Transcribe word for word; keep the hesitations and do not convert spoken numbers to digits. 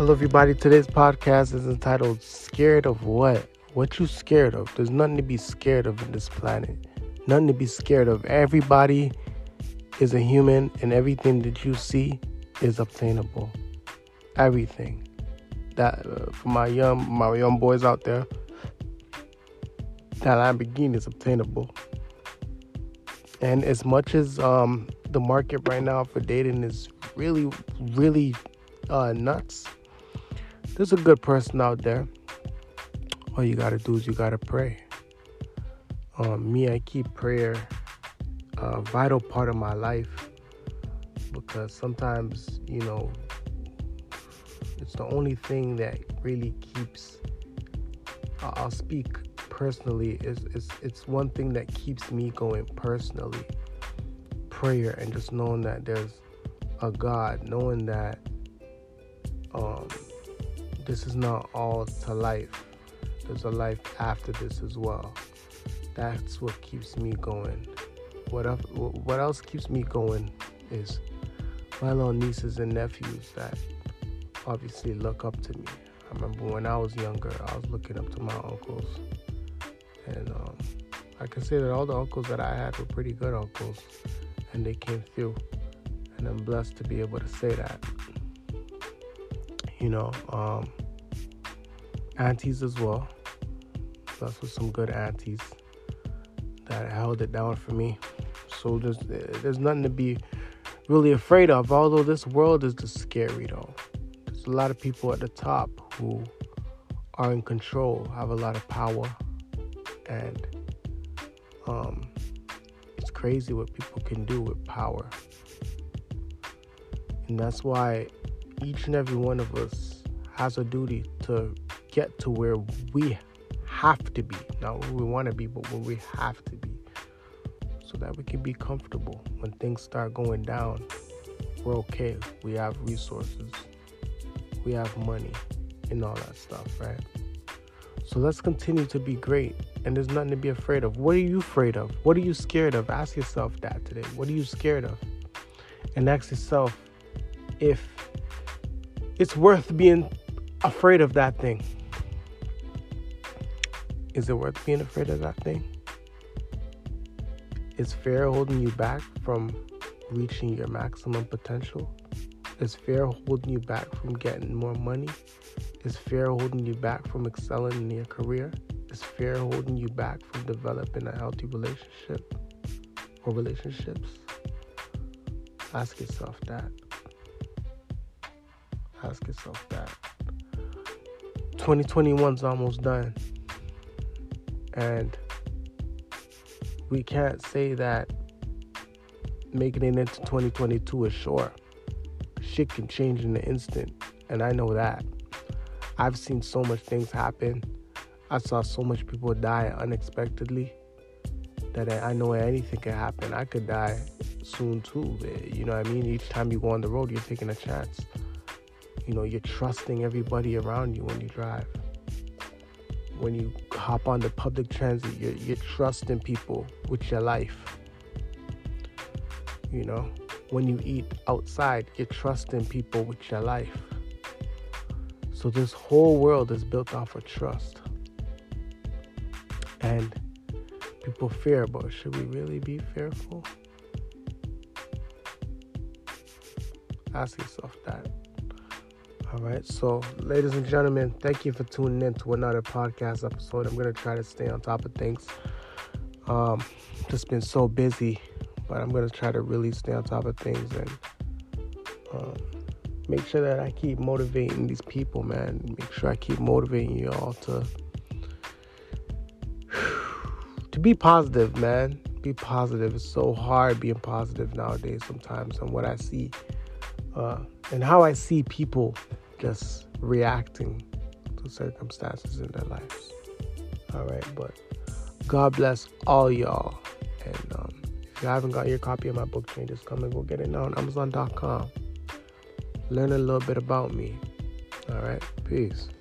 Hello, everybody. Today's podcast is entitled Scared of What? What you scared of? There's nothing to be scared of in this planet. Nothing to be scared of. Everybody is a human, and everything that you see is obtainable. Everything. That uh, for my young my young boys out there, that Lamborghini is obtainable. And as much as um, the market right now for dating is really, really uh, nuts, there's a good person out there. All you gotta do is you gotta pray. Um, me, I keep prayer a vital part of my life because sometimes, you know, it's the only thing that really keeps. Uh, I'll speak personally. It's, it's it's one thing that keeps me going personally. Prayer and just knowing that there's a God, knowing that um. this is not all to life. There's a life after this as well. That's what keeps me going. What else, what else keeps me going is my little nieces and nephews that obviously look up to me. I remember when I was younger, I was looking up to my uncles. And um, I can say that all the uncles that I had were pretty good uncles. And they came through. And I'm blessed to be able to say that. You know, um, aunties as well. That's with some good aunties that held it down for me. So there's there's nothing to be really afraid of. Although this world is just scary, though. There's a lot of people at the top who are in control, have a lot of power, and um, it's crazy what people can do with power. And that's why each and every one of us has a duty to get to where we have to be. Not where we want to be, but where we have to be. So that we can be comfortable. When things start going down, we're okay. We have resources. We have money and all that stuff, right? So let's continue to be great. And there's nothing to be afraid of. What are you afraid of? What are you scared of? Ask yourself that today. What are you scared of? And ask yourself if it's worth being afraid of that thing. Is it worth being afraid of that thing? Is fear holding you back from reaching your maximum potential? Is fear holding you back from getting more money? Is fear holding you back from excelling in your career? Is fear holding you back from developing a healthy relationship or relationships? Ask yourself that. Ask yourself that. twenty twenty-one's almost done. And we can't say that making it into twenty twenty-two is sure. Shit can change in an instant. And I know that. I've seen so much things happen. I saw so much people die unexpectedly that I know anything can happen. I could die soon too. You know what I mean? Each time you go on the road, you're taking a chance. You know, you're trusting everybody around you when you drive. When you hop on the public transit, you're, you're trusting people with your life. You know, when you eat outside, you're trusting people with your life. So this whole world is built off of trust. And people fear, but should we really be fearful? Ask yourself that. All right, so ladies and gentlemen, thank you for tuning in to another podcast episode. I'm going to try to stay on top of things. Um, just been so busy, but I'm going to try to really stay on top of things and um, make sure that I keep motivating these people, man. Make sure I keep motivating you all to to be positive, man. Be positive. It's so hard being positive nowadays sometimes, and what I see uh, and how I see people just reacting to circumstances in their lives. All right, but God bless all y'all. And um, if you haven't got your copy of my book, Change Is Coming, go get it now on Amazon dot com. Learn a little bit about me. All right, peace.